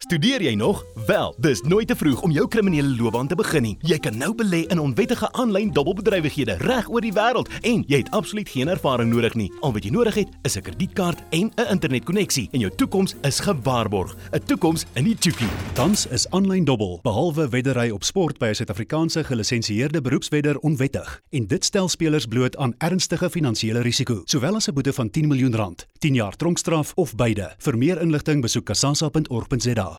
Studeer jy nog? Wel, dis nooit te vroeg om jou kriminele loopbaan te begin nie. Jy kan nou belê in onwettige aanlyn dobbelbedrywighede reg oor die wêreld en jy het absoluut geen ervaring nodig nie. Al wat jy nodig het, is 'n kredietkaart en 'n internetkonneksie en jou toekoms is gewaarborg. 'n Toekoms in die Tjukie. Tans is aanlyn dobbel, behalwe weddery op sport by 'n Suid-Afrikaanse gelisensieerde beroepswedder onwettig en dit stel spelers bloot aan ernstige finansiële risiko, sowel as 'n boete van R10 miljoen, 10 jaar tronkstraf of beide. Vir meer inligting besoek kasasa.org.za.